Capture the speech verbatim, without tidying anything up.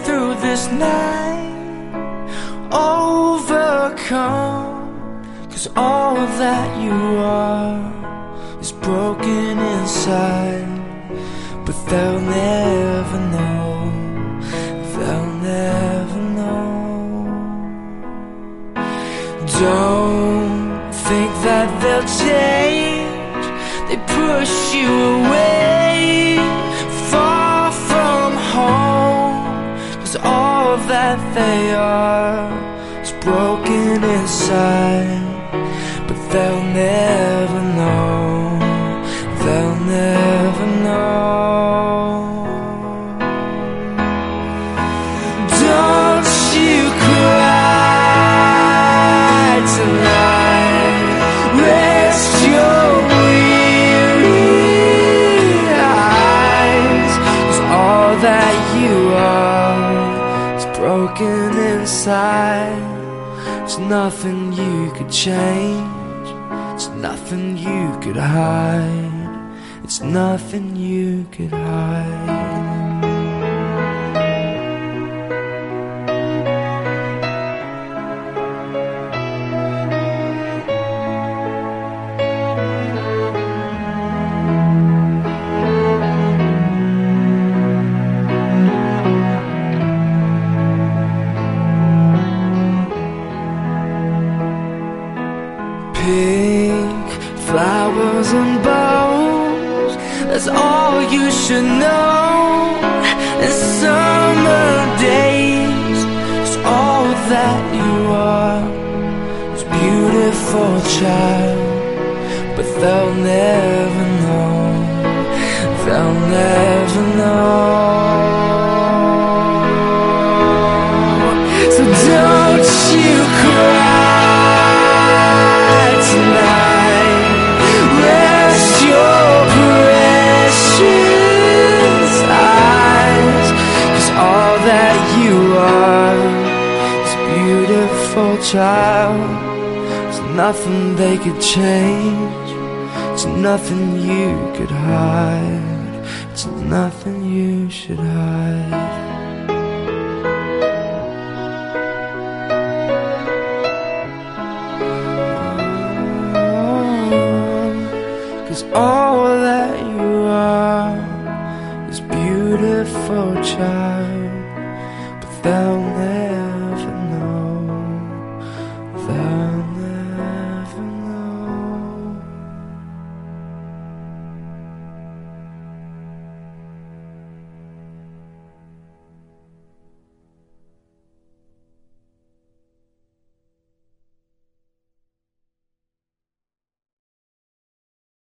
through this night, overcome. 'Cause all that you are is broken inside. But they'll never know, they'll never know. Don't think that they'll change, they push you away, far from home. 'Cause all that they are is broken inside. But they'll never know, they'll never know. Don't you cry tonight, rest your weary eyes. 'Cause all that you are is broken inside. There's nothing you could change, it's nothing you could hide, it's nothing you could hide. Pink flowers and bows, that's all you should know. And summer days is all that you are. It's beautiful, child, but they'll never know, they'll never know. So don't you cry tonight, rest your precious eyes. 'Cause all that you are is beautiful, child. There's nothing they could change, it's nothing you could hide, it's nothing you should hide. 'Cause all that you are is beautiful, child. But they'll never know, they'll